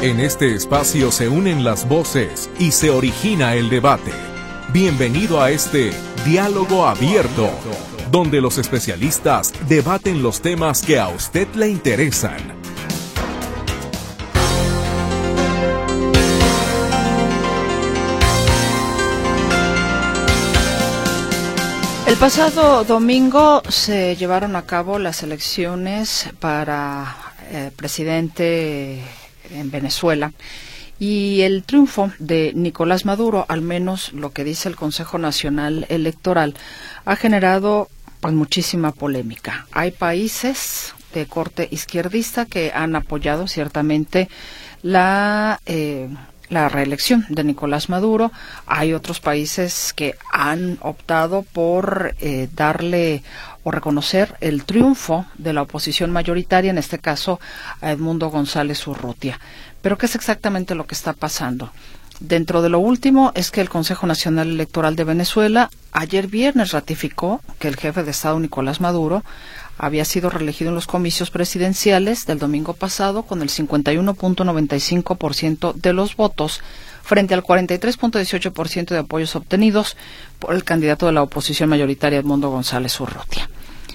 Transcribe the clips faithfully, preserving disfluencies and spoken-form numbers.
En este espacio se unen las voces y se origina el debate. Bienvenido a este Diálogo Abierto, donde los especialistas debaten los temas que a usted le interesan. El pasado domingo se llevaron a cabo las elecciones para eh, presidente en Venezuela y el triunfo de Nicolás Maduro, al menos lo que dice el Consejo Nacional Electoral, ha generado pues muchísima polémica. Hay países de corte izquierdista que han apoyado ciertamente la eh, la reelección de Nicolás Maduro. Hay otros países que han optado por eh, darle o reconocer el triunfo de la oposición mayoritaria, en este caso a Edmundo González Urrutia. Pero ¿qué es exactamente lo que está pasando? Dentro de lo último es que el Consejo Nacional Electoral de Venezuela ayer viernes ratificó que el jefe de Estado Nicolás Maduro había sido reelegido en los comicios presidenciales del domingo pasado con el cincuenta y uno punto noventa y cinco por ciento de los votos frente al cuarenta y tres punto dieciocho por ciento de apoyos obtenidos por el candidato de la oposición mayoritaria Edmundo González Urrutia.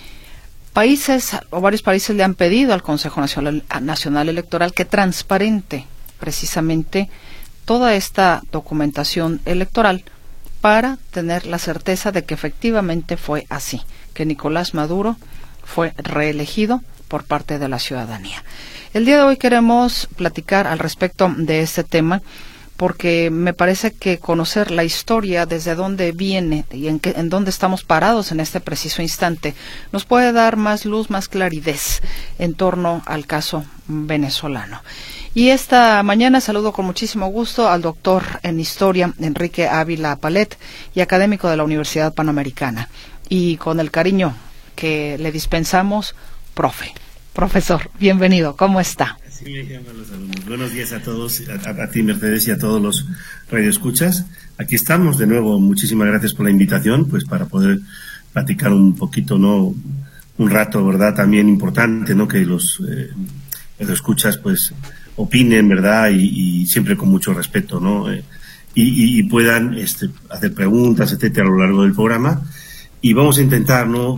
Países o varios países le han pedido al Consejo Nacional, Nacional Electoral que transparente precisamente toda esta documentación electoral para tener la certeza de que efectivamente fue así, que Nicolás Maduro fue reelegido por parte de la ciudadanía. El día de hoy queremos platicar al respecto de este tema porque me parece que conocer la historia, desde dónde viene y en, qué, en dónde estamos parados en este preciso instante, nos puede dar más luz, más claridad en torno al caso venezolano. Y esta mañana saludo con muchísimo gusto al doctor en Historia, Enrique Ávila Palet, y académico de la Universidad Panamericana. Y con el cariño que le dispensamos, profe, profesor, bienvenido, ¿cómo está? Así me llaman los alumnos. Buenos días a todos, a, a ti Mercedes y a todos los radioescuchas. Aquí estamos de nuevo, muchísimas gracias por la invitación, pues para poder platicar un poquito, ¿no? Un rato, ¿verdad? También importante, ¿no? Que los eh, radioescuchas, pues, opinen, ¿verdad? Y, y siempre con mucho respeto, ¿no? Eh, y, y, y puedan este, hacer preguntas, etcétera, a lo largo del programa. Y vamos a intentar, ¿no?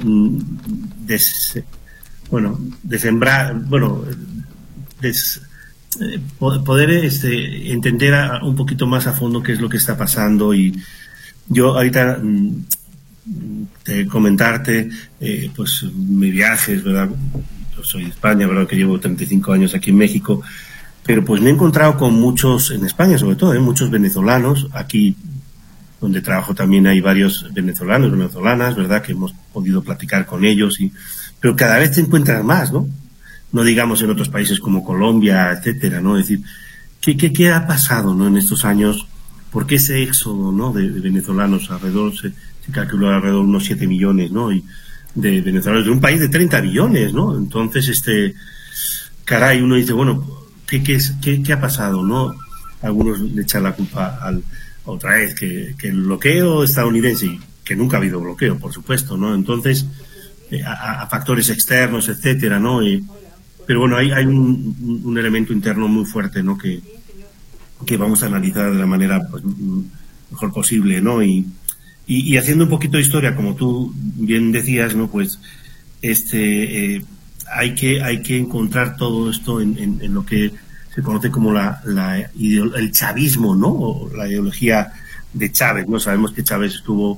Des, bueno, desembrar, bueno, des, eh, poder este, entender a, un poquito más a fondo qué es lo que está pasando. Y yo ahorita te comentarte, eh, pues, mis viajes, ¿verdad? Yo soy de España, ¿verdad? Que llevo treinta y cinco años aquí en México, pero pues me he encontrado con muchos, en España sobre todo, ¿eh? Muchos venezolanos. Aquí donde trabajo también hay varios venezolanos, venezolanas, ¿verdad?, que hemos podido platicar con ellos, y pero cada vez te encuentras más, ¿no? No digamos en otros países como Colombia, etcétera, ¿no? Es decir, ¿qué, qué, qué ha pasado, ¿no?, en estos años? ¿Por qué ese éxodo, ¿no?, de, de venezolanos? Alrededor, se, se calculó alrededor de unos siete millones, ¿no?, y de venezolanos, de un país de treinta millones, ¿no? Entonces, este, caray, uno dice, bueno, ¿qué, qué, es, qué, qué ha pasado, ¿no? Algunos le echan la culpa al otra vez que, que el bloqueo estadounidense, que nunca ha habido bloqueo, por supuesto, ¿no? Entonces, eh, a, a factores externos, etcétera, ¿no? Y, pero bueno, hay, hay un, un elemento interno muy fuerte, ¿no?, que, que vamos a analizar de la manera, pues, mejor posible, ¿no? Y, y, y haciendo un poquito de historia, como tú bien decías, ¿no?, pues, este, eh, hay que, hay que encontrar todo esto en, en, en lo que se conoce como la, la el chavismo, ¿no?, o la ideología de Chávez, ¿no? Sabemos que Chávez estuvo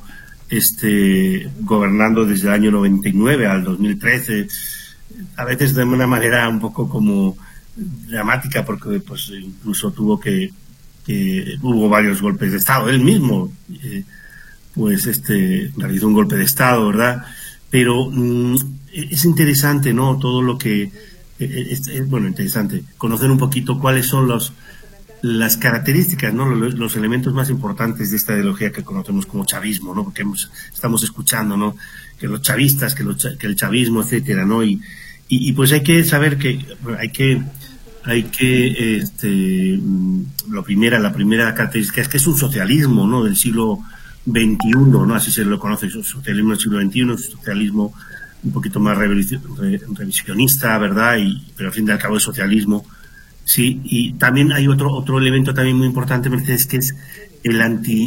este gobernando desde el año noventa y nueve al dos mil trece, a veces de una manera un poco como dramática, porque pues incluso tuvo que, que hubo varios golpes de Estado, él mismo eh, pues este realizó un golpe de Estado, ¿verdad? Pero mm, es interesante, ¿no?, todo lo que Es, es, bueno, interesante conocer un poquito cuáles son los las características, ¿no?, los, los elementos más importantes de esta ideología que conocemos como chavismo, ¿no?, porque hemos, estamos escuchando, ¿no?, que los chavistas, que, los, que el chavismo, etcétera, ¿no? Y, y, y pues hay que saber que bueno, hay que hay que este lo primera la primera característica es que es un socialismo, ¿no?, del siglo veintiuno, ¿no?, así se lo conoce, es un socialismo del siglo veintiuno, es un socialismo un poquito más revisionista, ¿verdad? Y, pero al fin y al cabo es socialismo Sí, y también hay otro otro elemento también muy importante, Mercedes, que es el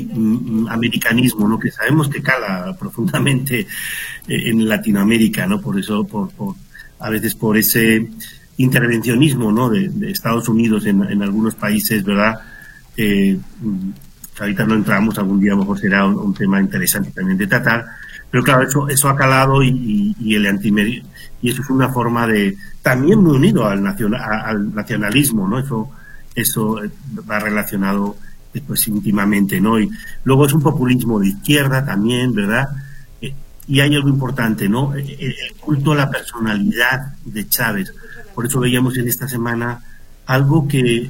antiamericanismo, ¿no? Que sabemos que cala profundamente en Latinoamérica, ¿no? Por eso, por, por a veces por ese intervencionismo, ¿no? De, de Estados Unidos en, en algunos países, ¿verdad? Eh, ahorita no entramos, algún día a lo mejor será un, un tema interesante también de tratar, pero claro, eso eso ha calado y, y, y el antiamericanismo, y eso es una forma de también muy unido al, nacional, al nacionalismo, ¿no? Eso eso va relacionado pues íntimamente, ¿no? Y luego es un populismo de izquierda también, ¿verdad? Eh, y hay algo importante, ¿no? El, el culto a la personalidad de Chávez. Por eso veíamos en esta semana algo que,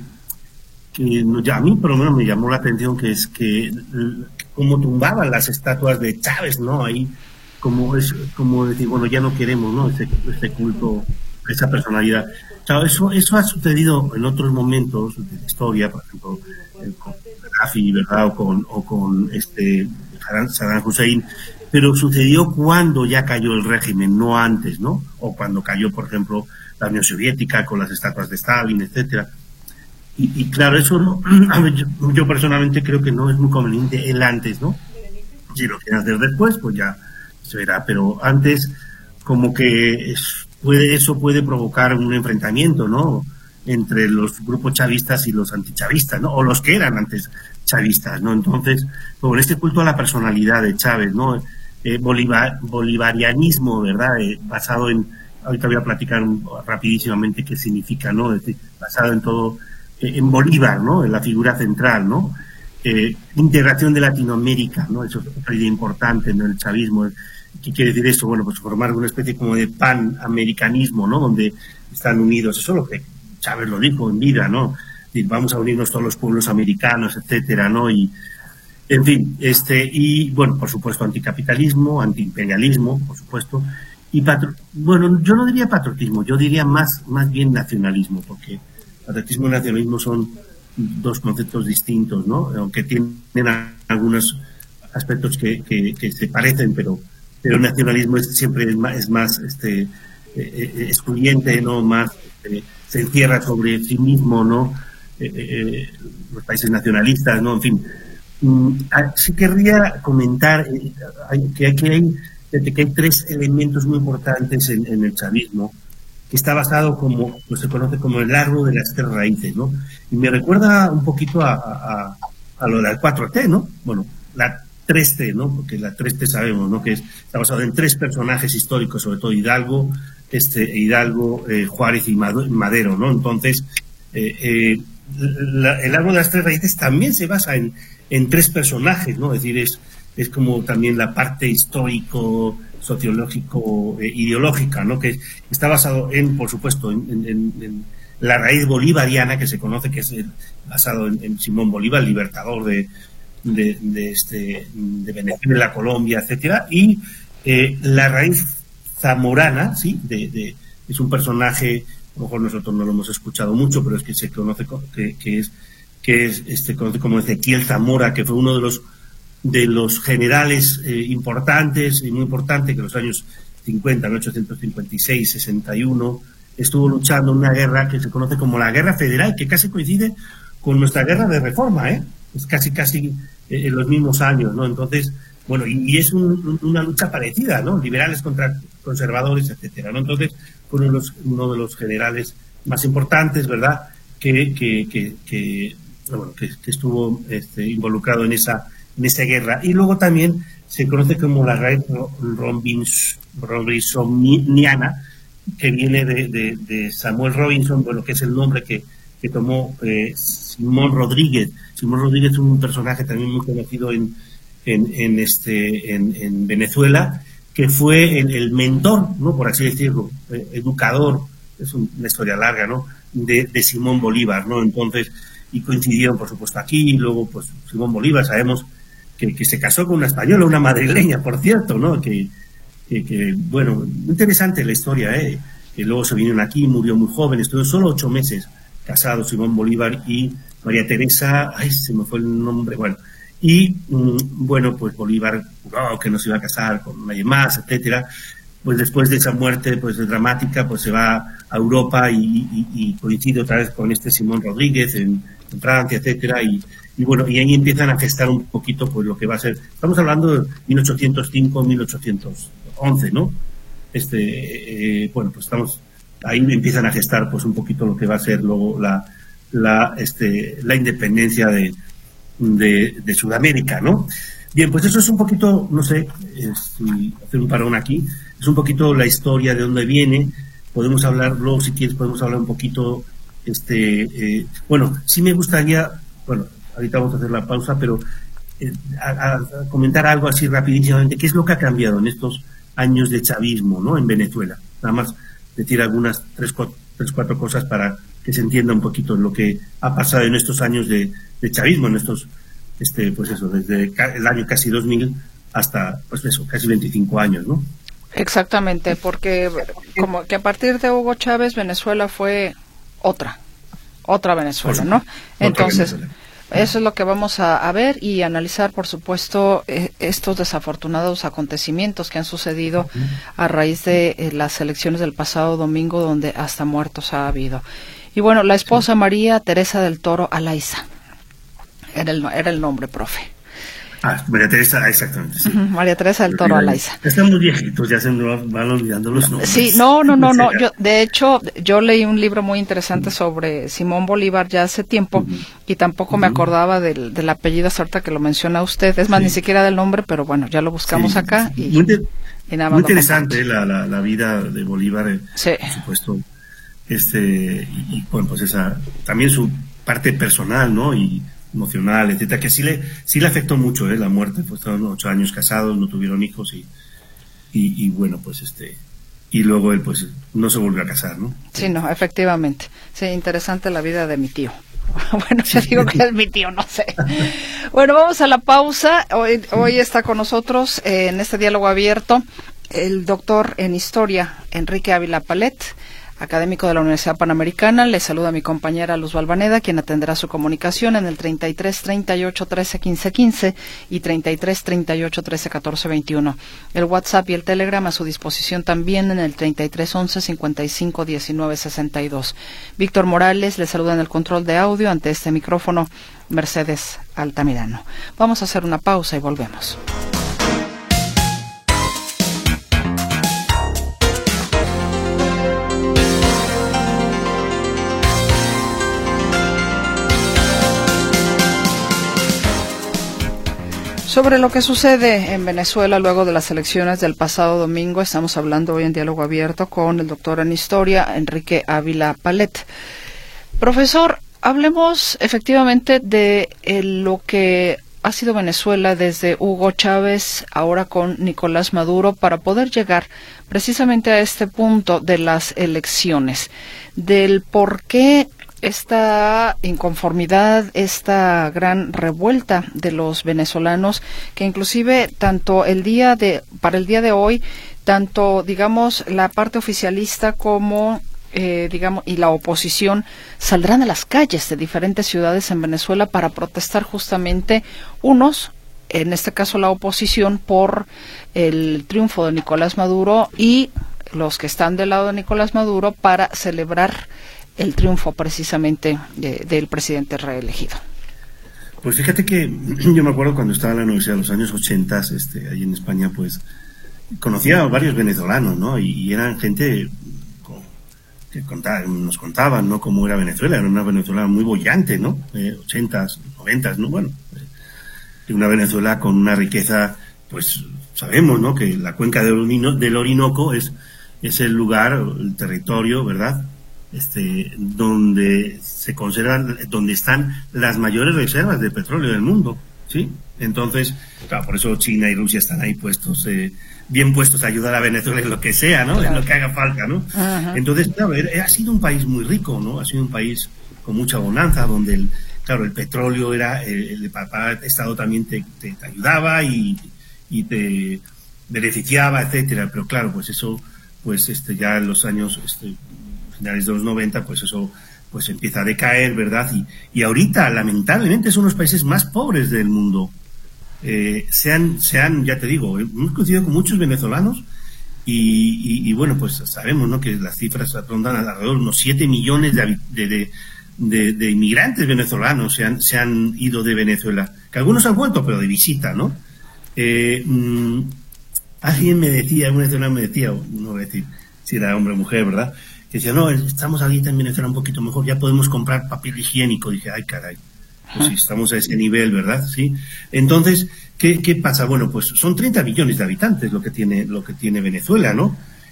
que a mí por lo menos me llamó la atención, que es que como tumbaban las estatuas de Chávez, ¿no? Ahí como es como decir, bueno, ya no queremos, ¿no? Ese, ese culto, esa personalidad. Claro, eso eso ha sucedido en otros momentos de la historia, por ejemplo, con Gaddafi, ¿verdad? O con o con este Saddam Hussein, pero sucedió cuando ya cayó el régimen, no antes, ¿no? O cuando cayó, por ejemplo, la Unión Soviética con las estatuas de Stalin, etcétera. Y, y claro, eso no, yo, yo personalmente creo que no es muy conveniente el antes, ¿no? Si lo quieres hacer después, pues ya se verá, pero antes como que es, puede eso puede provocar un enfrentamiento, ¿no? Entre los grupos chavistas y los antichavistas, ¿no? O los que eran antes chavistas, ¿no? Entonces, con este culto a la personalidad de Chávez, ¿no? Eh, Bolivar, bolivarianismo, ¿verdad? Eh, basado en, ahorita voy a platicar rapidísimamente qué significa, ¿no? Es decir, basado en todo, eh, en Bolívar, ¿no? En la figura central, ¿no? Eh, integración de Latinoamérica, ¿no? Eso es otra idea importante en el chavismo. ¿Qué quiere decir eso? Bueno, pues formar una especie como de panamericanismo, ¿no? Donde están unidos. Eso es lo que Chávez lo dijo en vida, ¿no? Y vamos a unirnos todos los pueblos americanos, etcétera, ¿no? Y, en fin, este, y, bueno, por supuesto, anticapitalismo, antiimperialismo, por supuesto, y, patro, bueno, yo no diría patriotismo, yo diría más, más bien nacionalismo, porque patriotismo y nacionalismo son dos conceptos distintos, ¿no? Aunque tienen algunos aspectos que, que, que se parecen, pero pero el nacionalismo es, siempre es más, es más este, eh, excluyente, ¿no? Más eh, se encierra sobre sí mismo, ¿no? Eh, eh, los países nacionalistas, ¿no? En fin. Mm, sí querría comentar eh, hay, que, que, hay, que hay tres elementos muy importantes en, en el chavismo, que está basado como, pues se conoce como el árbol de las tres raíces, ¿no? Y me recuerda un poquito a, a, a lo de la cuatro T, ¿no? Bueno, la tres T, ¿no? Porque la tres T sabemos, ¿no? Que es, está basado en tres personajes históricos, sobre todo Hidalgo, este, Hidalgo, eh, Juárez y Madero, ¿no? Entonces, eh, eh, la, el árbol de las tres raíces también se basa en, en tres personajes, ¿no? Es decir, es, es como también la parte histórico, sociológico, eh, ideológica, ¿no? Que está basado en, por supuesto, en, en, en la raíz bolivariana, que se conoce que es el, basado en, en Simón Bolívar, el libertador de De, de, este, de Venezuela, Colombia, etcétera, y eh, la raíz zamorana, ¿sí? De, de, es un personaje, a lo mejor nosotros no lo hemos escuchado mucho, pero es que se conoce que, que es que es este conoce como Ezequiel Zamora, que fue uno de los de los generales eh, importantes y muy importante, que en los años cincuenta, mil ochocientos cincuenta y seis, sesenta y uno, estuvo luchando en una guerra que se conoce como la Guerra Federal, que casi coincide con nuestra guerra de reforma, ¿eh? Es casi, casi en los mismos años, ¿no? Entonces, bueno, y, y es un, una lucha parecida, ¿no? Liberales contra conservadores, etcétera, ¿no? Entonces, fue uno de los, uno de los generales más importantes, ¿verdad? Que, que, que, que, bueno, que, que estuvo este, involucrado en esa, en esa guerra. Y luego también se conoce como la raíz robinsoniana, que viene de, de, de Samuel Robinson, bueno, que es el nombre que, que tomó eh, Simón Rodríguez. Simón Rodríguez es un personaje también muy conocido en, en, en, este, en, en Venezuela, que fue el, el mentor, ¿no? Por así decirlo, eh, educador, es una historia larga, ¿no? De, de Simón Bolívar, ¿no? Entonces, y coincidieron, por supuesto, aquí, y luego, pues, Simón Bolívar, sabemos que, que se casó con una española, una madrileña, por cierto, ¿no? Que, que, que bueno, interesante la historia, ¿eh? Que luego se vinieron aquí, murió muy joven, estuvo solo ocho meses casado Simón Bolívar y María Teresa, ay, se me fue el nombre, bueno, y, mm, bueno, pues Bolívar juró que no se iba a casar con nadie más, etcétera, pues después de esa muerte pues dramática, pues se va a Europa y, y, y coincide otra vez con este Simón Rodríguez en, en Francia, etcétera, y, y bueno, y ahí empiezan a gestar un poquito pues lo que va a ser, estamos hablando de mil ochocientos cinco, mil ochocientos once, ¿no? Este, eh, bueno, pues estamos, ahí empiezan a gestar pues un poquito lo que va a ser luego la, la, este, la independencia de, de, de Sudamérica, ¿no? Bien, pues eso es un poquito, no sé, eh, si hacer un parón aquí, es un poquito la historia de dónde viene. Podemos hablarlo, si quieres, podemos hablar un poquito, este, eh, bueno, sí me gustaría, bueno, ahorita vamos a hacer la pausa, pero eh, a, a comentar algo así rapidísimamente, qué es lo que ha cambiado en estos años de chavismo, ¿no?, en Venezuela. Nada más decir algunas tres, cuatro, tres, cuatro cosas para que se entienda un poquito lo que ha pasado en estos años de, de chavismo, en estos Este, pues eso, desde el año casi dos mil hasta, pues eso, casi veinticinco años, ¿no? Exactamente, porque como que a partir de Hugo Chávez, Venezuela fue otra, otra Venezuela, ¿no? Entonces, Venezuela. Eso es lo que vamos a, a ver y analizar, por supuesto, eh, estos desafortunados acontecimientos que han sucedido uh-huh. a raíz de eh, las elecciones del pasado domingo, donde hasta muertos ha habido. Y bueno, la esposa sí. María Teresa del Toro Alaiza. Era el, era el nombre, profe. Ah, María Teresa, exactamente. Sí. Uh-huh, María Teresa del Toro Alaiza. Están muy viejitos, ya se nos van olvidando los nombres. Sí, no, no, no, no. Yo, de hecho, yo leí un libro muy interesante uh-huh. sobre Simón Bolívar ya hace tiempo uh-huh. y tampoco uh-huh. me acordaba del, del apellido hasta ahorita que lo menciona usted. Es más, sí. ni siquiera del nombre, pero bueno, ya lo buscamos sí, acá. Sí. Y, muy, de, y nada muy interesante la, la, la vida de Bolívar, eh, sí. por supuesto. Este, y, y bueno, pues esa, también su parte personal, ¿no? Y emocional, etcétera, que sí le sí le afectó mucho, ¿eh? La muerte, pues estaban ocho años casados, no tuvieron hijos y, y y bueno, pues este y luego él pues no se volvió a casar, ¿no? Sí, no, efectivamente. Sí, interesante la vida de mi tío. Bueno, yo digo que es mi tío, no sé. Bueno, vamos a la pausa. Hoy hoy está con nosotros eh, en este diálogo abierto el doctor en historia Enrique Ávila Palet, académico de la Universidad Panamericana. Le saluda mi compañera Luz Balvaneda, quien atenderá su comunicación en el treinta y tres, treinta y ocho, trece, quince, quince y treinta y tres, treinta y ocho, trece, catorce, veintiuno. El WhatsApp y el Telegram a su disposición también en el treinta y tres, once, cincuenta y cinco, diecinueve, sesenta y dos. Víctor Morales le saluda en el control de audio, ante este micrófono Mercedes Altamirano. Vamos a hacer una pausa y volvemos. Sobre lo que sucede en Venezuela luego de las elecciones del pasado domingo, estamos hablando hoy en Diálogo Abierto con el doctor en Historia, Enrique Ávila Palet. Profesor, hablemos efectivamente de eh, lo que ha sido Venezuela desde Hugo Chávez, ahora con Nicolás Maduro, para poder llegar precisamente a este punto de las elecciones, del por qué esta inconformidad, esta gran revuelta de los venezolanos, que inclusive tanto el día de, para el día de hoy, tanto digamos la parte oficialista como eh, digamos y la oposición saldrán a las calles de diferentes ciudades en Venezuela para protestar justamente, unos, en este caso la oposición, por el triunfo de Nicolás Maduro, y los que están del lado de Nicolás Maduro para celebrar el triunfo precisamente de, del presidente reelegido. Pues fíjate que yo me acuerdo cuando estaba en la universidad en los años ochenta, este, ahí en España, pues conocía a varios venezolanos, ¿no? Y, y eran gente que contaban, nos contaban, ¿no?, cómo era Venezuela. Era una Venezuela muy bollante, ¿no? Eh, ochentas, noventas, ¿no? Bueno, eh, una Venezuela con una riqueza, pues sabemos, ¿no?, que la cuenca del, Orino, del Orinoco es, es el lugar, el territorio, ¿verdad?, este donde se conservan, donde están las mayores reservas de petróleo del mundo, ¿sí? Entonces, claro, por eso China y Rusia están ahí puestos, eh, bien puestos a ayudar a Venezuela en lo que sea, ¿no? Claro. En lo que haga falta, ¿no? Ajá. Entonces, claro, ha sido un país muy rico, ¿no? Ha sido un país con mucha bonanza, donde el, claro, el petróleo era, el, el papá Estado también te, te, te ayudaba y, y te beneficiaba, etcétera. Pero claro, pues eso, pues este ya en los años, este finales de los noventa, pues eso pues empieza a decaer, ¿verdad? Y, y ahorita, lamentablemente, son los países más pobres del mundo. Eh, sean, sean, ya te digo, hemos coincidido con muchos venezolanos Y, y, y bueno, pues sabemos, ¿no?, que las cifras rondan alrededor de unos siete millones de, de, de, de, de inmigrantes venezolanos se han, se han ido de Venezuela, que algunos han vuelto, pero de visita, ¿no? Eh, mmm, alguien me decía, un venezolano me decía, no voy a decir si era hombre o mujer, ¿verdad?, que decía, no, estamos ahorita en Venezuela un poquito mejor, ya podemos comprar papel higiénico. Dije, ay, caray, pues si estamos a ese nivel, ¿verdad? Sí. Entonces, ¿qué, qué pasa? Bueno, pues son treinta millones de habitantes lo que tiene, lo que tiene Venezuela, ¿no?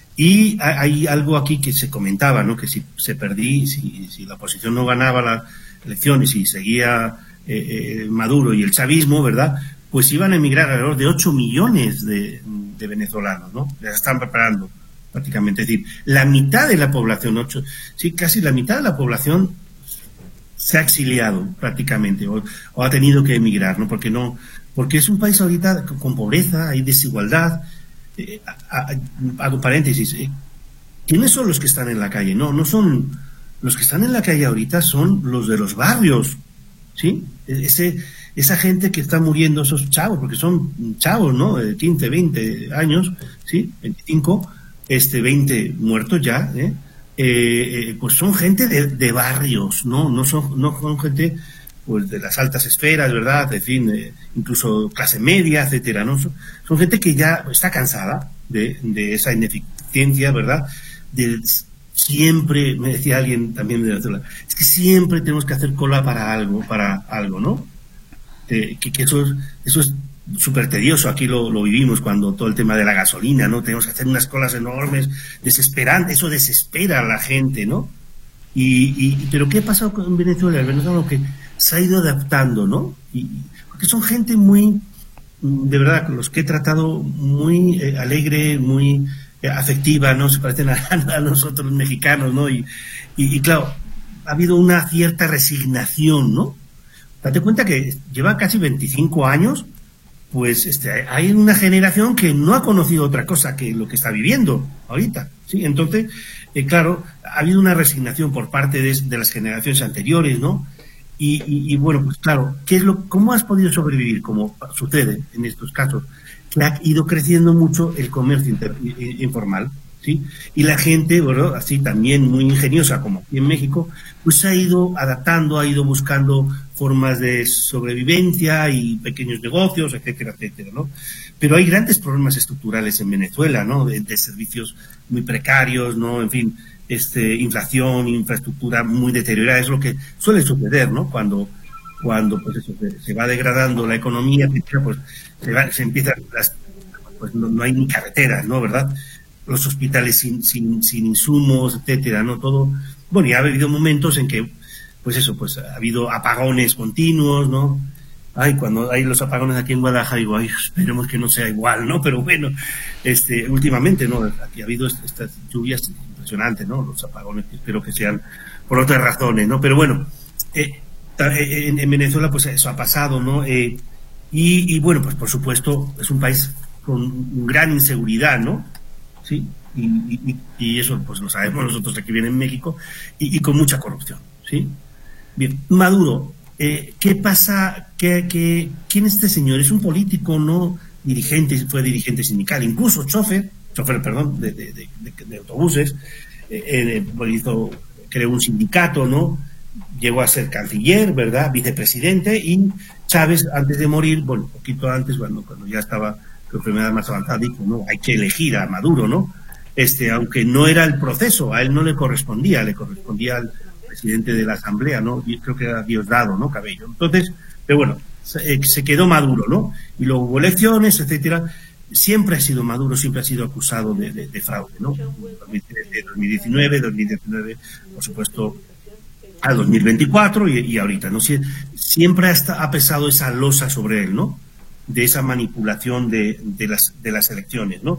Y hay algo aquí que se comentaba, ¿no?, que si se perdí, si, si la oposición no ganaba las elecciones y seguía eh, eh, Maduro y el chavismo, ¿verdad?, pues iban a emigrar alrededor de ocho millones de, de venezolanos, ¿no? Ya se están preparando prácticamente. Es decir, la mitad de la población, ocho, sí, casi la mitad de la población se ha exiliado prácticamente o, o ha tenido que emigrar, ¿no? Porque no, porque es un país ahorita con pobreza, hay desigualdad. Eh, hago paréntesis. Eh, ¿Quiénes son los que están en la calle? No, no son los que están en la calle ahorita, son los de los barrios, ¿sí? Ese, esa gente que está muriendo, esos chavos, porque son chavos, ¿no? De quince, veinte años, ¿sí? veinticinco, este, veinte muertos ya, ¿eh? Eh, eh, pues son gente de, de barrios, ¿no? No son, no son gente, pues, de las altas esferas, ¿verdad? En fin, eh, incluso clase media, etcétera, ¿no? Son, son gente que ya está cansada de, de esa ineficiencia, ¿verdad? De siempre, me decía alguien también de Venezuela, es que siempre tenemos que hacer cola para algo, para algo, ¿no? Eh, que, que eso es, eso es súper tedioso. Aquí lo, lo vivimos cuando todo el tema de la gasolina, ¿no? Tenemos que hacer unas colas enormes, desesperantes, eso desespera a la gente, ¿no? Y, y pero ¿qué ha pasado con Venezuela? El venezolano que se ha ido adaptando, ¿no? Y, porque son gente muy, de verdad, los que he tratado, muy eh, alegre, muy eh, afectiva, ¿no? Se parecen a, a nosotros los mexicanos, ¿no? Y, y, y claro, ha habido una cierta resignación, ¿no? Date cuenta que lleva casi veinticinco años, pues este, hay una generación que no ha conocido otra cosa que lo que está viviendo ahorita, ¿sí? Entonces, eh, claro, ha habido una resignación por parte de, de las generaciones anteriores, ¿no? Y, y, y bueno, pues claro, ¿qué es lo, ¿cómo has podido sobrevivir? Como sucede en estos casos, que ha ido creciendo mucho el comercio inter, informal, ¿sí? Y la gente, bueno, así también muy ingeniosa como aquí en México, pues se ha ido adaptando, ha ido buscando formas de sobrevivencia y pequeños negocios, etcétera, etcétera, ¿no? Pero hay grandes problemas estructurales en Venezuela, ¿no? De, de servicios muy precarios, ¿no? En fin, este, inflación, infraestructura muy deteriorada, es lo que suele suceder, ¿no? Cuando, cuando pues eso, se, se va degradando la economía, pues se, va, se empieza, las, pues no, no hay ni carreteras, ¿no? ¿Verdad? Los hospitales sin, sin, sin insumos, etcétera, ¿no? Todo. Bueno, y ha habido momentos en que, pues eso, pues ha habido apagones continuos, ¿no? Ay, cuando hay los apagones aquí en Guadalajara, digo, ay, esperemos que no sea igual, ¿no? Pero bueno, este, últimamente, ¿no? Aquí ha habido estas lluvias impresionantes, ¿no? Los apagones, espero que sean por otras razones, ¿no? Pero bueno, eh, en, en Venezuela, pues eso ha pasado, ¿no? Eh, y, y bueno, pues por supuesto, es un país con gran inseguridad, ¿no? Sí, y, y, y eso pues lo sabemos nosotros aquí bien en México, y, y con mucha corrupción, ¿sí? Bien, Maduro, eh, ¿qué pasa? ¿Qué, qué, ¿Quién es este señor? Es un político, no dirigente, fue dirigente sindical, incluso chofer, chofer, perdón, de, de, de, de, de autobuses, eh, eh, hizo, creó un sindicato, ¿no? Llegó a ser canciller, ¿verdad? Vicepresidente, y Chávez, antes de morir, bueno, un poquito antes, bueno, cuando ya estaba su enfermedad más avanzada, dijo, no, hay que elegir a Maduro, ¿no? Este, aunque no era el proceso, a él no le correspondía, le correspondía al presidente de la Asamblea, ¿no? Y creo que era Diosdado, ¿no? Cabello. Entonces, pero bueno, se, se quedó Maduro, ¿no? Y luego hubo elecciones, etcétera. Siempre ha sido Maduro, siempre ha sido acusado de, de, de fraude, ¿no? dos mil diecinueve, dos mil diecinueve, por supuesto, a dos mil veinticuatro y, y ahorita, ¿no? Siempre ha, ha pesado esa losa sobre él, ¿no? De esa manipulación de, de, las, de las elecciones, ¿no?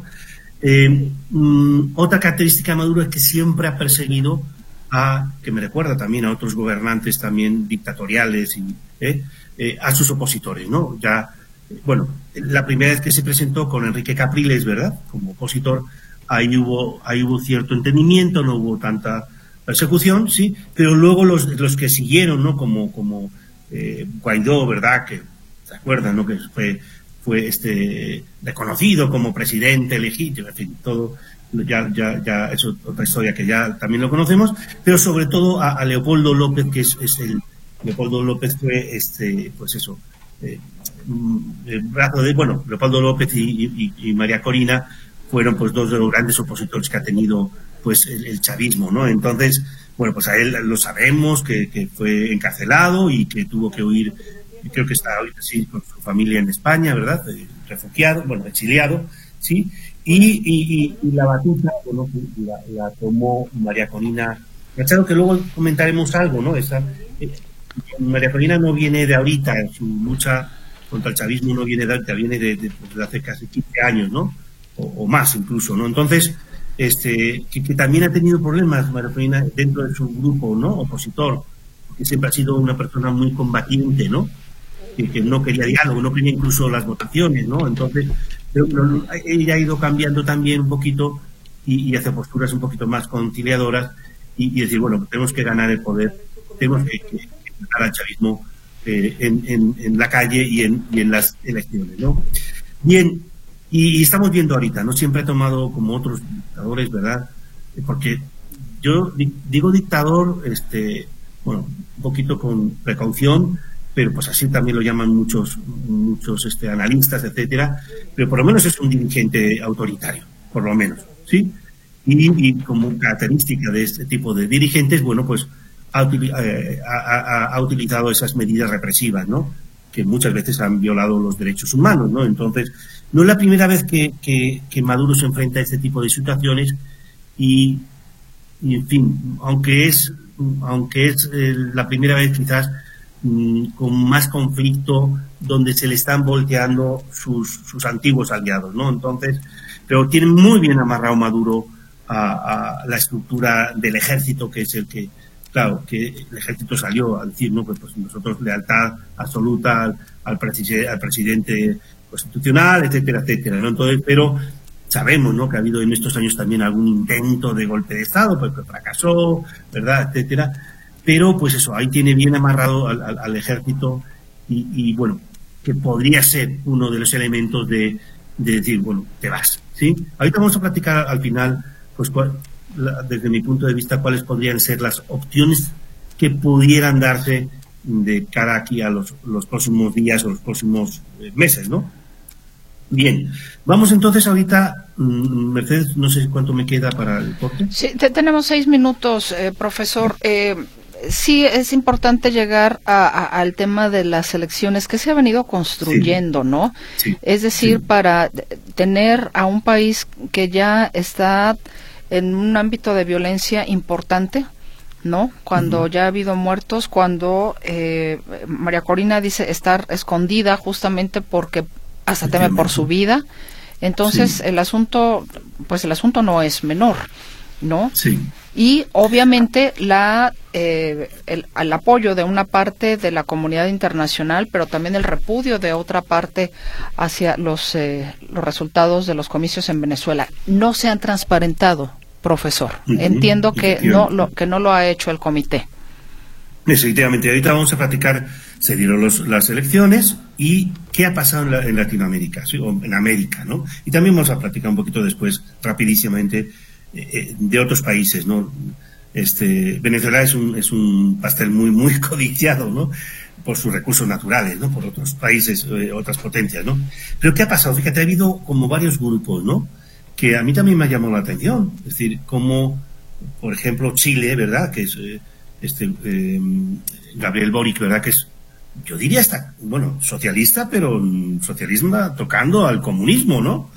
Eh, mm, otra característica de Maduro es que siempre ha perseguido a, que me recuerda también a otros gobernantes también dictatoriales, y, eh, eh, a sus opositores, ¿no? Ya, eh, bueno, la primera vez que se presentó con Enrique Capriles, ¿verdad?, como opositor, ahí hubo, ahí hubo cierto entendimiento, no hubo tanta persecución, sí, pero luego los, los que siguieron, ¿no?, como, como eh, Guaidó, ¿verdad?, que se acuerdan, ¿no?, que fue, fue este reconocido como presidente legítimo, en fin, todo, ya, ya, ya es otra historia que ya también lo conocemos, pero sobre todo a, a Leopoldo López, que es, es el, Leopoldo López fue, este, pues eso, eh, el brazo de, bueno, Leopoldo López y, y, y María Corina fueron pues dos de los grandes opositores que ha tenido pues el, el chavismo, ¿no? Entonces, bueno, pues a él lo sabemos, que, que fue encarcelado y que tuvo que huir, creo que está ahorita sí con su familia en España, ¿verdad? Refugiado, bueno, exiliado, ¿sí? Y, y, y la batuta, bueno, la, la tomó María Corina Machado, que luego comentaremos algo, ¿no? Esa, eh, María Corina no viene de ahorita, en su lucha contra el chavismo no viene de ahorita, viene de, de, de hace casi quince años, ¿no? O, o más incluso, ¿no? Entonces, este, que, que también ha tenido problemas María Corina dentro de su grupo, ¿no? Opositor, porque siempre ha sido una persona muy combatiente, ¿no? Que, que no quería diálogo, no quería incluso las votaciones, ¿no? Entonces, pero, pero ella ha ido cambiando también un poquito y, y hace posturas un poquito más conciliadoras y, y decir, bueno, tenemos que ganar el poder, tenemos que, que, que ganar al chavismo eh, en, en, en la calle y en, y en las elecciones, ¿no? Bien. Y, y estamos viendo ahorita, no siempre ha tomado como otros dictadores, ¿verdad? Porque yo di, digo dictador, este, bueno, un poquito con precaución, pero pues así también lo llaman muchos, muchos este, analistas, etcétera. Pero por lo menos es un dirigente autoritario, por lo menos, ¿sí? Y, y como característica de este tipo de dirigentes, bueno, pues ha, eh, ha, ha utilizado esas medidas represivas, ¿no? Que muchas veces han violado los derechos humanos, ¿no? Entonces, no es la primera vez que, que, que Maduro se enfrenta a este tipo de situaciones y, y en fin, aunque es, aunque es eh, la primera vez quizás mm, con más conflicto, donde se le están volteando sus, sus antiguos aliados, ¿no? Entonces, pero tiene muy bien amarrado Maduro a, a la estructura del ejército, que es el que, claro, que el ejército salió a decir, no, pues, pues nosotros lealtad absoluta al, al, preside, al presidente constitucional, etcétera, etcétera, ¿no? Entonces, pero sabemos, ¿no?, que ha habido en estos años también algún intento de golpe de Estado, pues que fracasó, ¿verdad?, etcétera, pero pues eso, ahí tiene bien amarrado al, al, al ejército y, y, bueno, que podría ser uno de los elementos de, de decir, bueno, te vas, ¿sí? Ahorita vamos a platicar al final, pues cuál, la, desde mi punto de vista, cuáles podrían ser las opciones que pudieran darse de cara aquí a los, los próximos días o los próximos eh, meses, ¿no? Bien, vamos entonces ahorita, Mercedes, no sé cuánto me queda para el corte. Sí, te, tenemos seis minutos, eh, profesor. Eh, sí, es importante llegar a, a, al tema de las elecciones que se ha venido construyendo, sí. ¿no? Sí. Es decir, sí. para tener a un país que ya está en un ámbito de violencia importante, ¿no? Cuando uh-huh. ya ha habido muertos, cuando eh, María Corina dice estar escondida justamente porque hasta teme por su vida. Entonces, sí. el asunto, pues el asunto no es menor, ¿no? Sí. Y obviamente la eh, el, el apoyo de una parte de la comunidad internacional, pero también el repudio de otra parte hacia los eh, los resultados de los comicios en Venezuela no se han transparentado, profesor. Uh-huh. Entiendo que no lo que no lo ha hecho el comité. Efectivamente, ahorita vamos a platicar, se dieron los, las elecciones y qué ha pasado en, la, en Latinoamérica, ¿sí? O en América, ¿no? Y también vamos a platicar un poquito después, rapidísimamente, eh, de otros países, ¿no? Este, Venezuela es un, es un pastel muy, muy codiciado, ¿no? Por sus recursos naturales, ¿no? Por otros países, eh, otras potencias, ¿no? Pero ¿qué ha pasado? Fíjate, ha habido como varios grupos, ¿no? Que a mí también me ha llamado la atención, es decir, como, por ejemplo, Chile, ¿verdad? Que es... Eh, este eh, Gabriel Boric, ¿verdad? Que es, yo diría, está, bueno, socialista, pero socialismo tocando al comunismo, ¿no?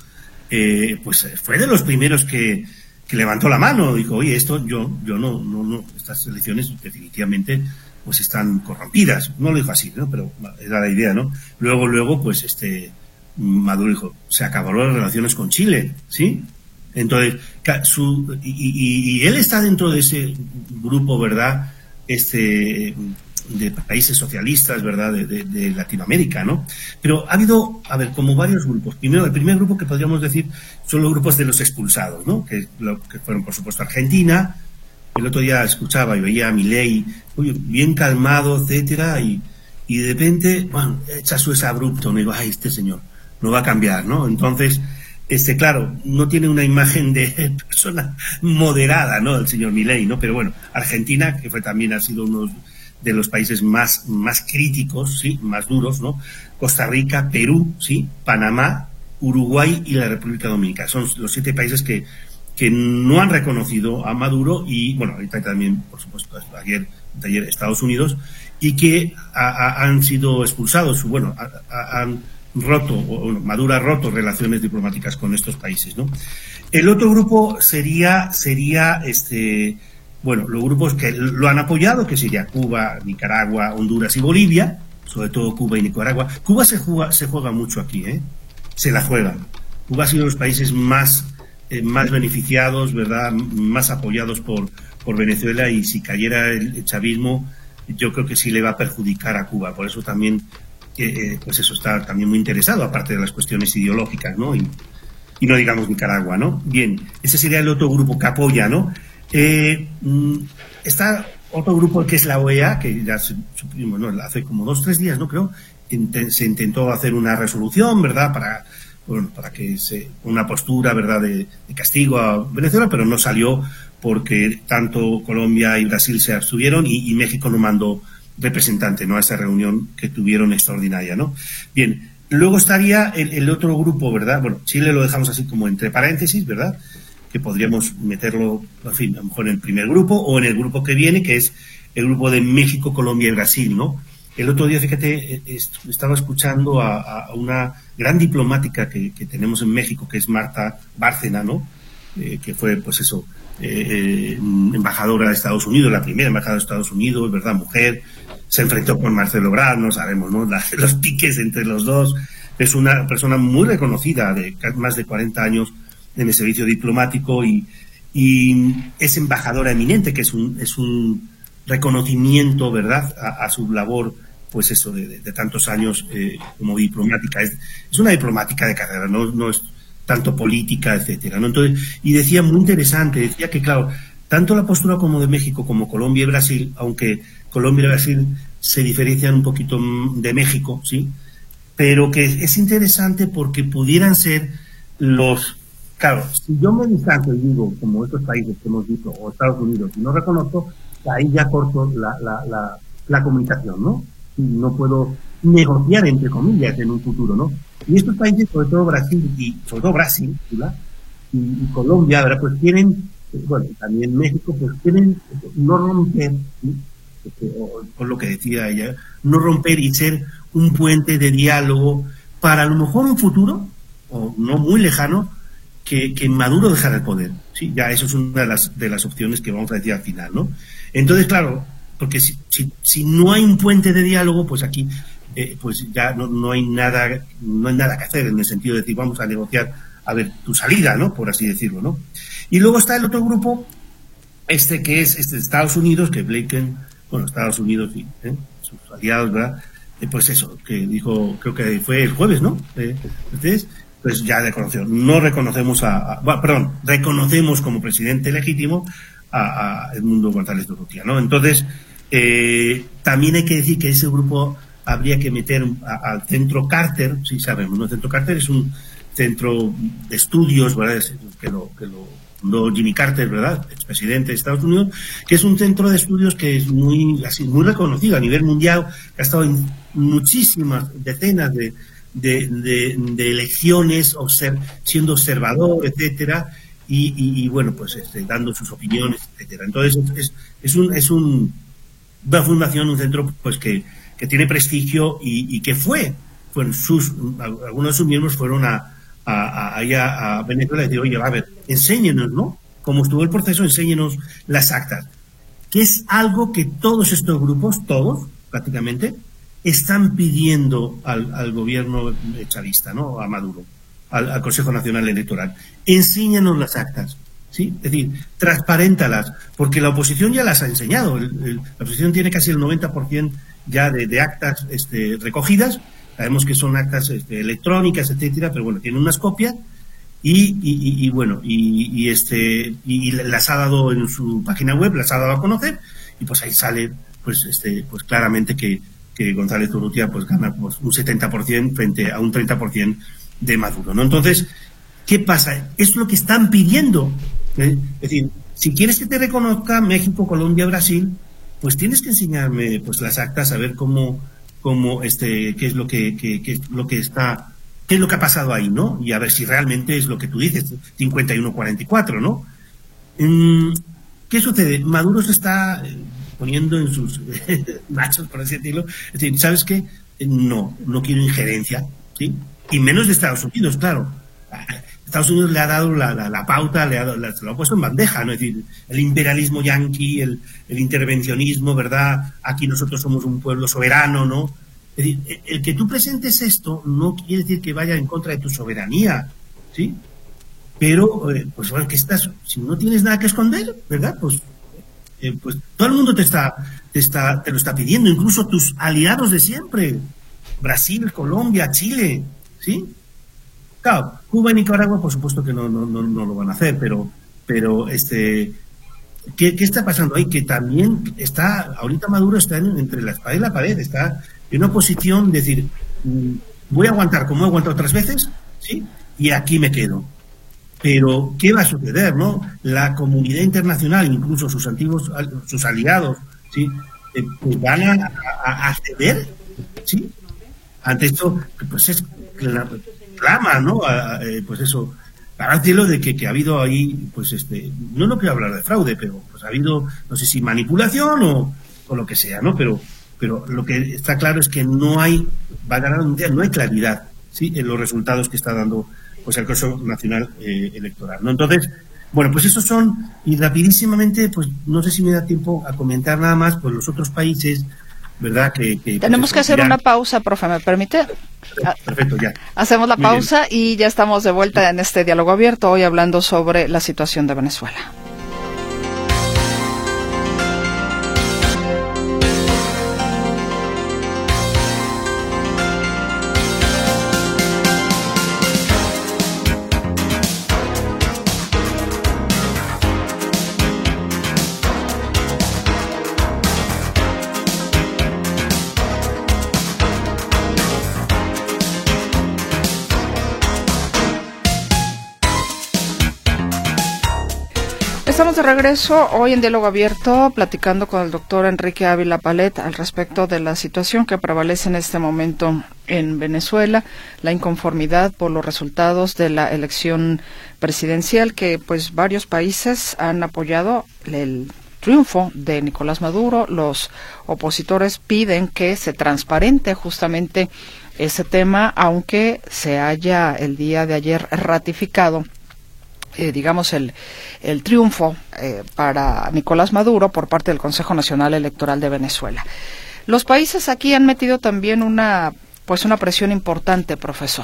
Eh, pues fue de los primeros que, que levantó la mano, dijo, oye, esto yo yo no, no, no, estas elecciones definitivamente pues están corrompidas. No lo dijo así, ¿no? Pero era la idea, ¿no? Luego, luego, pues este Maduro dijo, se acabaron las relaciones con Chile, ¿sí? Entonces, su, y, y, y él está dentro de ese grupo, ¿verdad? Este, de países socialistas, ¿verdad? De, de, de Latinoamérica, ¿no? Pero ha habido, a ver, como varios grupos. Primero, el primer grupo que podríamos decir son los grupos de los expulsados, ¿no? Que, lo, que fueron, por supuesto, Argentina. El otro día escuchaba y veía a Milei, oye, bien calmado, etcétera, y, y de repente, bueno, echa su es abrupto, me digo, ay, este señor, no va a cambiar, ¿no? Entonces, este, claro, no tiene una imagen de persona moderada, ¿no? El señor Milei, ¿no? Pero bueno, Argentina, que fue también ha sido uno de los países más, más críticos, sí, más duros, ¿no? Costa Rica, Perú, sí, Panamá, Uruguay y la República Dominicana. Son los siete países que, que no han reconocido a Maduro y, bueno, ahorita también, por supuesto, ayer, ayer Estados Unidos, y que a, a, han sido expulsados, bueno, a, a, han roto, o Maduro ha roto relaciones diplomáticas con estos países, ¿no? El otro grupo sería, sería este, bueno, los grupos que lo han apoyado, que sería Cuba, Nicaragua, Honduras y Bolivia, sobre todo Cuba y Nicaragua. Cuba se juega, se juega mucho aquí, ¿eh? Se la juega. Cuba ha sido los países más, eh, más beneficiados, ¿verdad?, más apoyados por, por Venezuela, y si cayera el, el chavismo, yo creo que sí le va a perjudicar a Cuba. Por eso también, eh, pues eso está también muy interesado, aparte de las cuestiones ideológicas, ¿no? Y, y no digamos Nicaragua, ¿no? Bien, ese sería el otro grupo que apoya, ¿no? Eh, está otro grupo que es la O E A, que ya se, bueno, hace como dos, tres días, ¿no? Creo, se intentó hacer una resolución, ¿verdad?, para, bueno, para que se, una postura, ¿verdad?, de, de castigo a Venezuela, pero no salió porque tanto Colombia y Brasil se abstuvieron y, y México no mandó representante, ¿no?, a esa reunión que tuvieron extraordinaria, ¿no? Bien, luego estaría el, el otro grupo, ¿verdad? Bueno, Chile lo dejamos así como entre paréntesis, ¿verdad?, que podríamos meterlo, en fin, a lo mejor en el primer grupo o en el grupo que viene, que es el grupo de México, Colombia y Brasil, ¿no? El otro día, fíjate, estaba escuchando a, a una gran diplomática que, que tenemos en México, que es Marta Bárcena, ¿no? Eh, que fue, pues eso, eh, embajadora de Estados Unidos, la primera embajadora de Estados Unidos, ¿verdad?, mujer. Se enfrentó con Marcelo Ebrard, no sabemos, ¿no?, la, los piques entre los dos. Es una persona muy reconocida, de más de cuarenta años en el servicio diplomático, y, y es embajadora eminente, que es un, es un reconocimiento, ¿verdad?, a, a su labor, pues eso, de, de, de tantos años eh, como diplomática. Es, es una diplomática de carrera, no, no es tanto política, etcétera, ¿no? Entonces, y decía muy interesante, decía que, claro, tanto la postura como de México, como Colombia y Brasil, aunque Colombia y Brasil se diferencian un poquito de México, ¿sí?, pero que es interesante porque pudieran ser los... Claro, si yo me distancio y digo, como estos países que hemos visto, o Estados Unidos, y no reconozco, ahí ya corto la, la, la, la comunicación, ¿no? Y no puedo negociar, entre comillas, en un futuro, ¿no? Y estos países, sobre todo Brasil, y sobre todo Brasil, ¿verdad?, y, y Colombia, ¿verdad?, pues quieren, bueno, también México, pues quieren no romper, ¿sí?, o, con lo que decía ella, no romper y ser un puente de diálogo para a lo mejor un futuro, o no muy lejano, que, que Maduro dejara el poder, ¿sí? Ya eso es una de las, de las opciones que vamos a decir al final, ¿no? Entonces, claro, porque si, si, si no hay un puente de diálogo, pues aquí eh, pues ya no, no hay nada no hay nada que hacer, en el sentido de decir, vamos a negociar, a ver, tu salida, ¿no?, por así decirlo, ¿no? Y luego está el otro grupo, este que es este de Estados Unidos, que Blinken, bueno, Estados Unidos y ¿eh? sus aliados, ¿verdad?, eh, pues eso, que dijo, creo que fue el jueves, ¿no?, eh, ustedes, pues ya reconoció, no reconocemos a, a bueno, perdón, reconocemos como presidente legítimo a, a Edmundo González de Urrutia, ¿no? Entonces, eh, también hay que decir que ese grupo habría que meter a, al Centro Carter, sí sabemos, ¿no? El Centro Carter es un centro de estudios, ¿verdad?, que lo, que lo fundó Jimmy Carter, ¿verdad?, expresidente de Estados Unidos, que es un centro de estudios que es muy, así, muy reconocido a nivel mundial, que ha estado en muchísimas, decenas de De, de, de elecciones, observ, siendo observador, etcétera, y, y, y bueno, pues este, dando sus opiniones, etcétera. Entonces es, es un es un, una fundación, un centro, pues que, que tiene prestigio y, y que fue, pues sus algunos de sus miembros fueron a a, a, a, a Venezuela y decir, oye, a ver, enséñenos, ¿no?, cómo estuvo el proceso, enséñenos las actas, que es algo que todos estos grupos, todos prácticamente, están pidiendo al, al gobierno chavista, ¿no?, a Maduro, al, al Consejo Nacional Electoral. Enséñanos las actas, ¿sí? Es decir, transparéntalas, porque la oposición ya las ha enseñado. El, el, la oposición tiene casi el noventa por ciento ya de, de actas este, recogidas. Sabemos que son actas este, electrónicas, etcétera, pero bueno, tiene unas copias y, y, y, y bueno, y, y este y, y las ha dado en su página web, las ha dado a conocer, y pues ahí sale pues este pues claramente que que González Urrutia pues gana pues, un setenta por ciento frente a un treinta por ciento de Maduro, ¿no? Entonces, ¿qué pasa? Es lo que están pidiendo, ¿eh? Es decir, si quieres que te reconozca México, Colombia, Brasil, pues tienes que enseñarme pues las actas, a ver cómo, cómo este, qué es lo que, que, que es lo que está, qué es lo que ha pasado ahí, ¿no? Y a ver si realmente es lo que tú dices, cincuenta y uno cuarenta y cuatro, ¿no? ¿Qué sucede? Maduro se está poniendo en sus machos, por así decirlo. Es decir, ¿sabes qué? No, no quiero injerencia, ¿sí? Y menos de Estados Unidos, claro. Estados Unidos le ha dado la, la, la pauta, le ha, dado, la, se lo ha puesto en bandeja, ¿no? Es decir, el imperialismo yanqui, el, el intervencionismo, ¿verdad? Aquí nosotros somos un pueblo soberano, ¿no? Es decir, el, el que tú presentes esto no quiere decir que vaya en contra de tu soberanía, ¿sí? Pero, eh, pues bueno, que estás, si no tienes nada que esconder, ¿verdad? Pues, eh, pues todo el mundo te está, te está, te lo está pidiendo, incluso tus aliados de siempre, Brasil, Colombia, Chile, ¿sí? Claro, Cuba y Nicaragua, por supuesto que no, no, no, no lo van a hacer, pero, pero este, ¿qué, qué está pasando ahí? Que también está, ahorita Maduro está en, entre la espada y la pared, está en una posición de decir, voy a aguantar como he aguantado otras veces, ¿sí? Y aquí me quedo. Pero, ¿qué va a suceder, no? La comunidad internacional, incluso sus antiguos, sus aliados, ¿sí? Eh, pues van a, a, a ceder, ¿sí? Ante esto, pues es la, clama, ¿no? A, a, pues eso, para el cielo de que, que ha habido ahí, pues este, no no quiero hablar de fraude, pero pues ha habido, no sé si manipulación o, o lo que sea, ¿no? Pero, pero lo que está claro es que no hay, va a ganar un día, no hay claridad, ¿sí? En los resultados que está dando pues el Consejo Nacional eh, Electoral, ¿no? Entonces, bueno, pues esos son, y rapidísimamente, pues no sé si me da tiempo a comentar nada más, pues los otros países, ¿verdad? Que, que tenemos pues, que hacer Irán. Una pausa, profe, ¿me permite? Perfecto, ya. Hacemos la Muy pausa bien. Y ya estamos de vuelta en este diálogo abierto, hoy hablando sobre la situación de Venezuela. Estamos de regreso hoy en Diálogo Abierto, platicando con el doctor Enrique Ávila Palet al respecto de la situación que prevalece en este momento en Venezuela, la inconformidad por los resultados de la elección presidencial, que pues varios países han apoyado el triunfo de Nicolás Maduro. Los opositores piden que se transparente justamente ese tema, aunque se haya el día de ayer ratificado Eh, digamos, el, el triunfo eh, para Nicolás Maduro por parte del Consejo Nacional Electoral de Venezuela. Los países aquí han metido también una, pues una presión importante, profesor.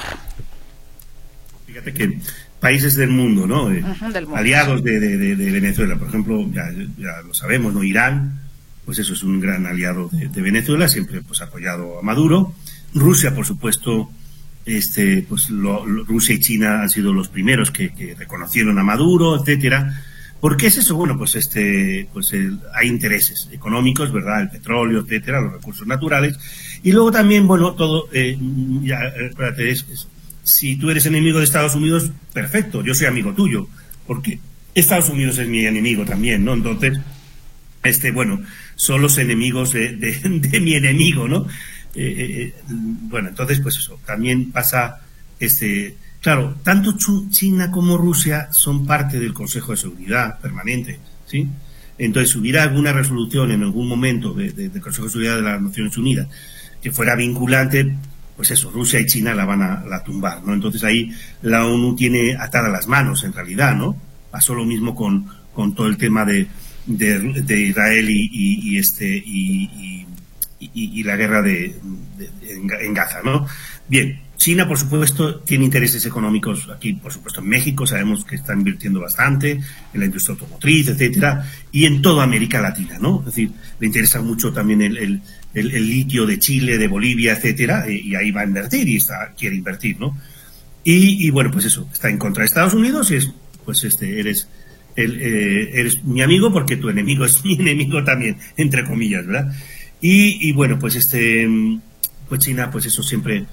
Fíjate que países del mundo, ¿no? Eh, uh-huh, del mundo, aliados sí. de, de, de Venezuela, por ejemplo, ya, ya lo sabemos, ¿no? Irán, pues eso es un gran aliado de, de Venezuela, siempre pues ha apoyado a Maduro. Rusia, por supuesto, Este, pues lo, lo, Rusia y China han sido los primeros que, que reconocieron a Maduro, etcétera. ¿Por qué es eso? Bueno, pues este, pues el, hay intereses económicos, ¿verdad? El petróleo, etcétera, los recursos naturales. Y luego también, bueno, todo, eh, ya, espérate, es, es, si tú eres enemigo de Estados Unidos, perfecto, yo soy amigo tuyo, porque Estados Unidos es mi enemigo también, ¿no? Entonces, este, bueno, son los enemigos de, de, de mi enemigo, ¿no? Eh, eh, bueno, entonces, pues eso, también pasa, este, claro, tanto China como Rusia son parte del Consejo de Seguridad Permanente, ¿sí? Entonces, si hubiera alguna resolución en algún momento de, de, del Consejo de Seguridad de las Naciones Unidas que fuera vinculante, pues eso, Rusia y China la van a la tumbar, ¿no? Entonces ahí la ONU tiene atadas las manos, en realidad, ¿no? Pasó lo mismo con, con todo el tema de, de, de Israel y, y, y este y, y Y, y la guerra de, de, de, en Gaza, ¿no? Bien, China, por supuesto, tiene intereses económicos aquí, por supuesto, en México, sabemos que está invirtiendo bastante en la industria automotriz, etcétera, y en toda América Latina, ¿no? Es decir, le interesa mucho también el, el, el, el litio de Chile, de Bolivia, etcétera, y, y ahí va a invertir y está, quiere invertir, ¿no? Y, y bueno, pues eso, está en contra de Estados Unidos y es, pues este, eres, el, eh, eres mi amigo porque tu enemigo es mi enemigo también, entre comillas, ¿verdad? Y, y bueno, pues este, pues China, pues eso siempre,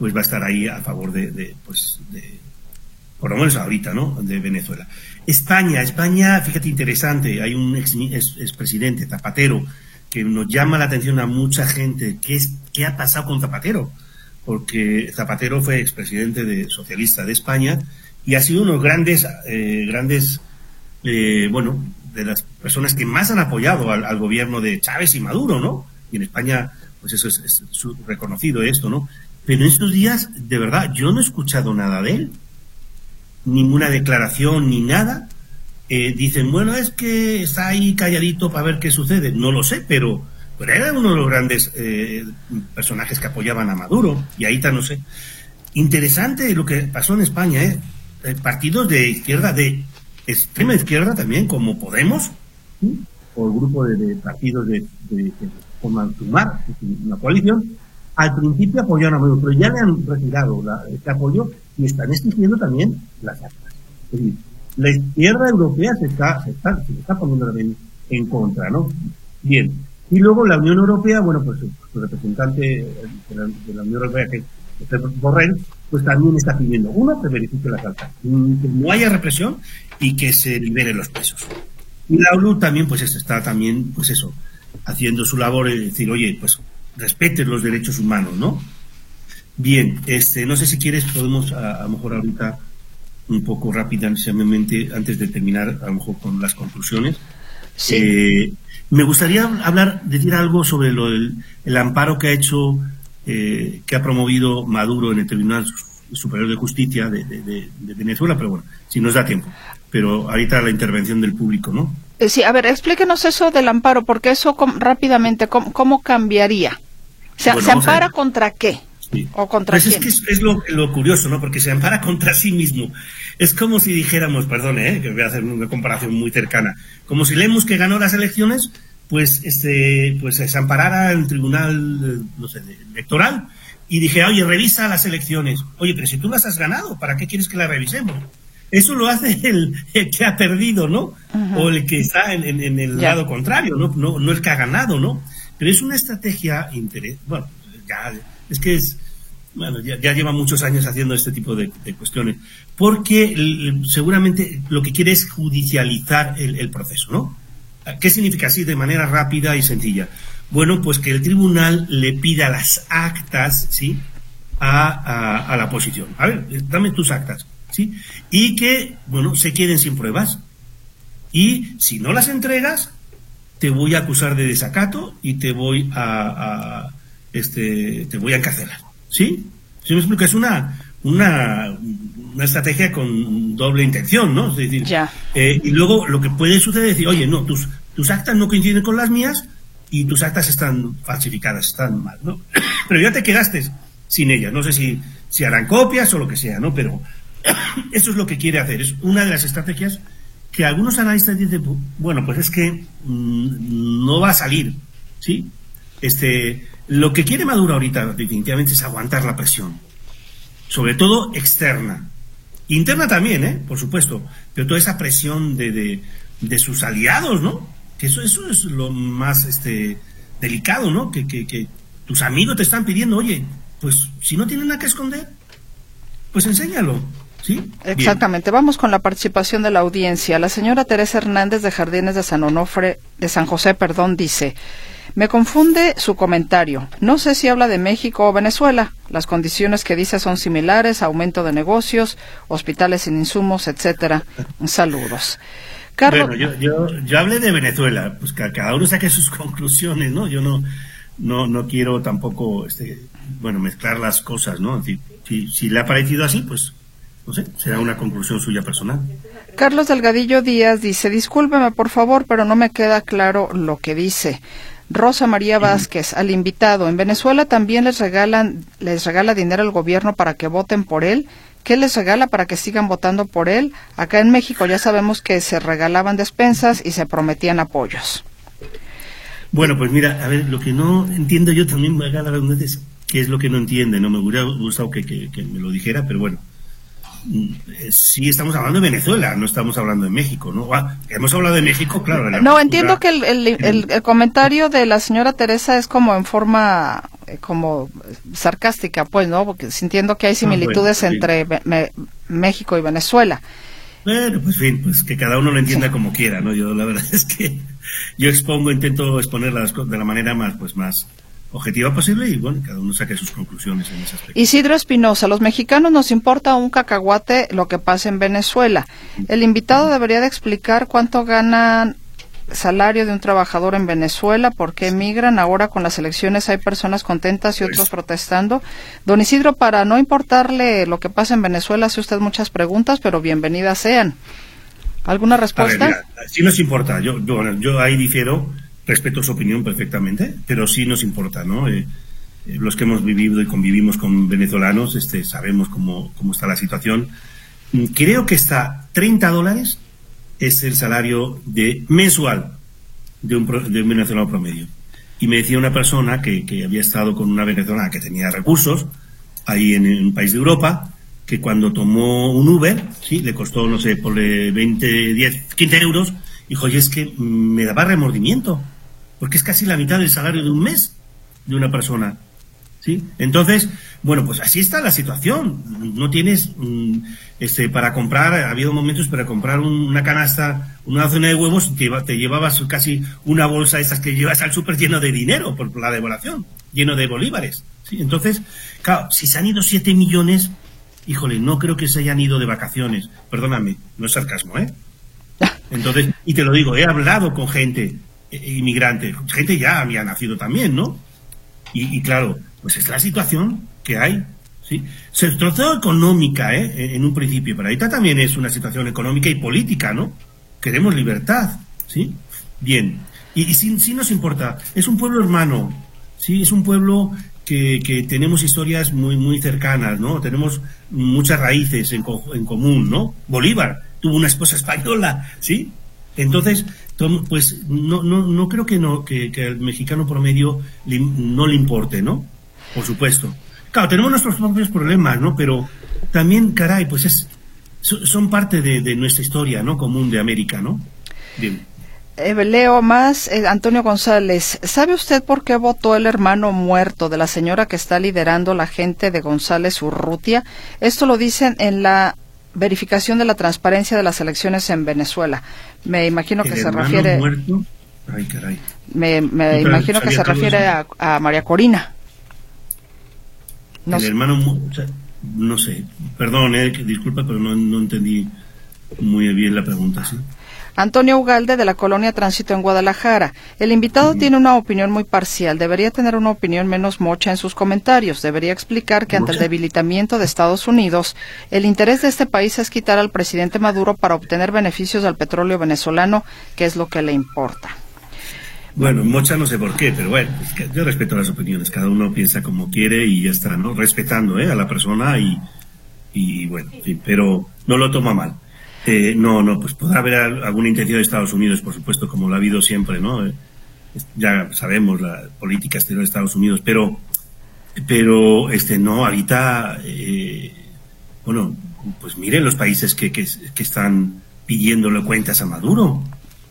pues va a estar ahí a favor de, de pues, de, por lo menos ahorita, ¿no?, de Venezuela. España, España, fíjate, interesante, hay un ex, ex, expresidente, Zapatero, que nos llama la atención a mucha gente. ¿Qué, es, qué ha pasado con Zapatero? Porque Zapatero fue expresidente de, socialista de España y ha sido uno de los grandes, eh, grandes eh, bueno, de las personas que más han apoyado al, al gobierno de Chávez y Maduro, ¿no? Y en España, pues eso es, es reconocido esto, ¿no? Pero en estos días, de verdad, yo no he escuchado nada de él, ninguna declaración ni nada. Eh, dicen, bueno, es que está ahí calladito para ver qué sucede. No lo sé, pero, pero era uno de los grandes eh, personajes que apoyaban a Maduro, y ahí está, no sé. Interesante lo que pasó en España, ¿eh? Eh, partidos de izquierda, de extrema izquierda también, como Podemos, ¿sí?, o el grupo de, de partidos de, de, de forman Sumar, una coalición, al principio apoyaron a Maduro, pero ya le han retirado la, este apoyo y están exigiendo también las actas. Es decir, la izquierda europea se está, se está, se está poniendo también en contra, ¿no? Bien. Y luego la Unión Europea, bueno, pues su representante de la, de la Unión Europea, que es Borrell, pues también está pidiendo, uno, que verifique las actas, que no haya represión y que se liberen los presos. Y la ONU también, pues está también, pues eso, haciendo su labor de decir, oye, pues respeten los derechos humanos, ¿no? Bien, este, no sé si quieres, podemos a, a lo mejor ahorita un poco rápidamente, antes de terminar a lo mejor con las conclusiones. Sí. Eh, me gustaría hablar, decir algo sobre lo, el, el amparo que ha hecho, eh, que ha promovido Maduro en el Tribunal Superior de Justicia de, de, de, de Venezuela, pero bueno, si nos da tiempo. Pero ahorita la intervención del público, ¿no? Sí, a ver, explíquenos eso del amparo, porque eso com, rápidamente, ¿cómo, cómo cambiaría? O sea, bueno, ¿se ampara contra qué? Sí. ¿O contra pues quién? Es que es, es lo, lo curioso, ¿no? Porque se ampara contra sí mismo. Es como si dijéramos, perdone, ¿eh?, que voy a hacer una comparación muy cercana, como si Lemus, que ganó las elecciones, pues este pues se amparara en el tribunal, no sé, electoral, y dije, oye, revisa las elecciones. Oye, pero si tú las has ganado, ¿para qué quieres que las revisemos? Eso lo hace el, el que ha perdido, ¿no? Uh-huh. O el que está en, en, en el yeah. lado contrario, ¿no? ¿no? No el que ha ganado, ¿no? Pero es una estrategia interés. Bueno, ya, es que es, bueno, ya, ya lleva muchos años haciendo este tipo de, de cuestiones, porque el, seguramente lo que quiere es judicializar el, el proceso, ¿no? ¿Qué significa así de manera rápida y sencilla? Bueno, pues que el tribunal le pida las actas, ¿sí?, a, a, a la oposición. A ver, dame tus actas, ¿sí? Y que, bueno, se queden sin pruebas. Y si no las entregas, te voy a acusar de desacato y te voy a, a este, te voy a encarcelar, ¿sí? ¿Sí me explico? Es una, una, una estrategia con doble intención, ¿no? Es decir, ya. Eh, y luego lo que puede suceder es decir, oye, no, tus, tus actas no coinciden con las mías y tus actas están falsificadas, están mal, ¿no? Pero ya te quedaste sin ellas. No sé si, si harán copias o lo que sea, ¿no? Pero eso es lo que quiere hacer. Es una de las estrategias que algunos analistas dicen, bueno, pues es que mmm, no va a salir, ¿sí? Este, lo que quiere Maduro ahorita definitivamente es aguantar la presión, sobre todo externa, interna también, ¿eh?, por supuesto, pero toda esa presión de, de, de sus aliados, ¿no? Que eso, eso es lo más este, delicado, ¿no? Que, que, que tus amigos te están pidiendo, oye, pues si no tienen nada que esconder, pues enséñalo. ¿Sí? Exactamente. Bien. Vamos con la participación de la audiencia. La señora Teresa Hernández de Jardines de San Onofre, de San José, perdón, dice: me confunde su comentario. No sé si habla de México o Venezuela. Las condiciones que dice son similares: aumento de negocios, hospitales sin insumos, etcétera. Saludos. Carlos... Bueno, yo, yo, yo hablé de Venezuela, pues que cada uno saque sus conclusiones, ¿no? Yo no, no, no quiero tampoco, este, bueno, mezclar las cosas, ¿no? Es decir, si, si le ha parecido así, pues no sé, será una conclusión suya personal. Carlos Delgadillo Díaz dice: discúlpeme por favor, pero no me queda claro lo que dice. Rosa María Vázquez, al invitado: en Venezuela también les regalan, les regala dinero al gobierno para que voten por él. ¿Qué les regala para que sigan votando por él? Acá en México ya sabemos que se regalaban despensas y se prometían apoyos. Bueno, pues mira, a ver, lo que no entiendo yo también, me haga la pregunta, es qué es lo que no entiende, no me hubiera gustado que, que, que me lo dijera, pero bueno. Sí, estamos hablando de Venezuela, no estamos hablando de México, ¿no? Ah, hemos hablado de México, claro. De la no, cultura. Entiendo que el, el, el, el comentario de la señora Teresa es como en forma como sarcástica, pues, ¿no? Porque sintiendo que hay similitudes ah, bueno, entre sí. me, México y Venezuela. Bueno, pues fin, pues que cada uno lo entienda sí. como quiera, ¿no? Yo la verdad es que yo expongo, intento exponer las cosas de la manera más, pues más objetiva posible y bueno, cada uno saque sus conclusiones en ese aspecto. Isidro Espinosa, los mexicanos nos importa un cacahuate lo que pasa en Venezuela. El invitado debería de explicar cuánto ganan salario de un trabajador en Venezuela, por qué emigran, ahora con las elecciones hay personas contentas y otros protestando. Don Isidro, para no importarle lo que pasa en Venezuela, hace usted muchas preguntas, pero bienvenidas sean. ¿Alguna respuesta? A ver, mira, sí nos importa, yo, yo, yo ahí difiero, respeto su opinión perfectamente, pero sí nos importa, ¿no? Eh, eh, los que hemos vivido y convivimos con venezolanos, este, sabemos cómo, cómo está la situación. Creo que está treinta dólares es el salario de mensual de un, de un venezolano promedio. Y me decía una persona que, que había estado con una venezolana que tenía recursos ahí en, en un país de Europa, que cuando tomó un Uber, sí, le costó, no sé, por veinte, diez, quince euros, dijo, oye, es que me daba remordimiento, porque es casi la mitad del salario de un mes de una persona, ¿sí? Entonces, bueno, pues así está la situación. No tienes, este, para comprar, ha habido momentos para comprar un, una canasta, una docena de huevos, te, te llevabas casi una bolsa de esas que llevas al súper lleno de dinero por la devaluación, lleno de bolívares, ¿sí? Entonces, claro, si se han ido siete millones, híjole, no creo que se hayan ido de vacaciones. Perdóname, no es sarcasmo, ¿eh? Entonces, y te lo digo, he hablado con gente eh, inmigrante, gente ya había nacido también, ¿no? Y, y claro, pues es la situación que hay, ¿sí? Se trató económica, ¿eh? En un principio, pero ahorita también es una situación económica y política, ¿no? Queremos libertad, ¿sí? Bien, y, y sí, sí nos importa, es un pueblo hermano, ¿sí? Es un pueblo que, que tenemos historias muy, muy cercanas, ¿no? Tenemos muchas raíces en, co en común, ¿no? Bolívar tuvo una esposa española, ¿sí? Entonces, pues no, no, no creo que, no, que, que al mexicano promedio le, no le importe, ¿no? Por supuesto. Claro, tenemos nuestros propios problemas, ¿no? Pero también, caray, pues es son parte de, de nuestra historia, ¿no? Común de América, ¿no? Bien. Eh, leo más, eh, Antonio González, ¿sabe usted por qué votó el hermano muerto de la señora que está liderando la gente de González Urrutia? Esto lo dicen en la verificación de la transparencia de las elecciones en Venezuela. Me imagino que se refiere... Muerto? Ay, caray. Me, me imagino que se refiere a, a María Corina. No el sé. hermano... O sea, no sé. Perdón, eh, disculpa, pero no, no entendí muy bien la pregunta, ¿sí? Antonio Ugalde, de la Colonia Tránsito en Guadalajara. El invitado uh-huh. tiene una opinión muy parcial. Debería tener una opinión menos mocha en sus comentarios. Debería explicar que ante el debilitamiento de Estados Unidos, el interés de este país es quitar al presidente Maduro para obtener beneficios del petróleo venezolano, que es lo que le importa. Bueno, mocha no sé por qué, pero bueno, es que yo respeto las opiniones. Cada uno piensa como quiere y ya está, ¿no? Respetando, ¿eh? a la persona y, y bueno, en fin, pero no lo toma mal. Eh, no, no, pues podrá haber alguna intención de Estados Unidos, por supuesto, como lo ha habido siempre, ¿no? Eh, ya sabemos la política exterior de Estados Unidos, pero, pero, este, no, ahorita, eh, bueno, pues miren los países que, que, que están pidiéndole cuentas a Maduro.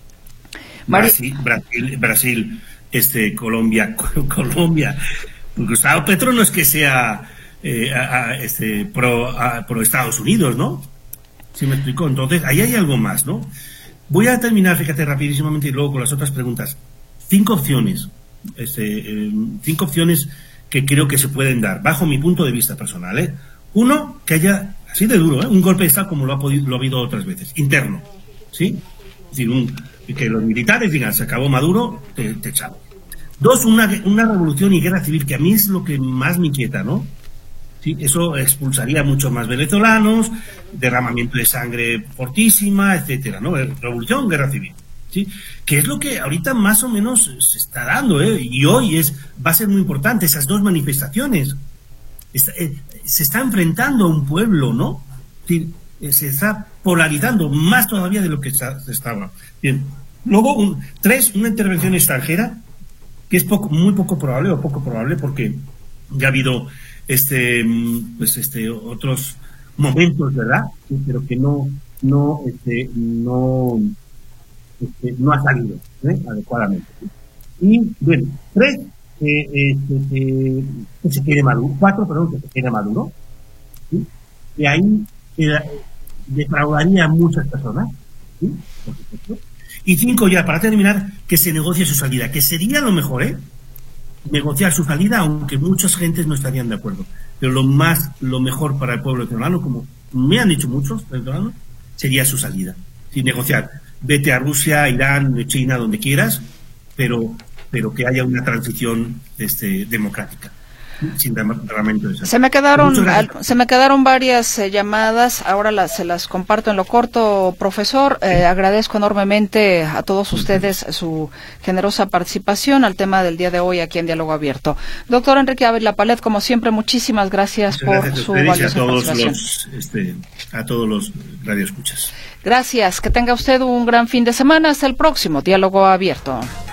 Brasil, Brasil, Brasil, este, Colombia, Colombia. Gustavo Petro no es que sea, eh, a, a, este, pro, a, pro Estados Unidos, ¿no? ¿Sí me explicó? Entonces, ahí hay algo más, ¿no? Voy a terminar, fíjate, rapidísimamente y luego con las otras preguntas. Cinco opciones, este, eh, cinco opciones que creo que se pueden dar, bajo mi punto de vista personal, ¿eh? Uno, que haya, así de duro, ¿eh? Un golpe de Estado como lo ha, podido, lo ha habido otras veces, interno, ¿sí? Es decir, un, que los militares digan, se acabó Maduro, te, te echamos. Dos, una, una revolución y guerra civil, que a mí es lo que más me inquieta, ¿no? Sí, eso expulsaría a muchos más venezolanos, derramamiento de sangre fortísima, etcétera, ¿no? Revolución, guerra civil, ¿sí? Que es lo que ahorita más o menos se está dando, ¿eh? Y hoy es va a ser muy importante esas dos manifestaciones. Está, eh, se está enfrentando a un pueblo, ¿no? Sí, eh, se está polarizando más todavía de lo que se estaba. Bien. Luego, un, tres, una intervención extranjera, que es poco, muy poco probable o poco probable porque ya ha habido este pues este otros momentos, ¿verdad? Sí, pero que no no este no este, no ha salido, ¿eh? adecuadamente, ¿sí? Y bueno, tres, que, eh, que, que, que se quede Maduro, cuatro, perdón, que se quede Maduro, ¿sí? Y ahí eh, defraudaría a muchas personas, ¿sí? Por supuesto. Y cinco, ya para terminar, que se negocie su salida, que sería lo mejor, ¿eh? Negociar su salida, aunque muchas gentes no estarían de acuerdo. Pero lo más, lo mejor para el pueblo venezolano, como me han dicho muchos venezolanos, sería su salida. Sin negociar. Vete a Rusia, Irán, China, donde quieras, pero, pero que haya una transición este, democrática. Sin derramamiento de sangre. Se me quedaron, se me quedaron varias eh, llamadas, ahora las, se las comparto en lo corto, profesor. Eh, agradezco enormemente a todos ustedes su generosa participación al tema del día de hoy aquí en Diálogo Abierto. Doctor Enrique Ávila Palet, como siempre, muchísimas gracias Muchas por gracias su a valiosa a todos participación. los, este, a todos los radioescuchas. Gracias, que tenga usted un gran fin de semana. Hasta el próximo Diálogo Abierto.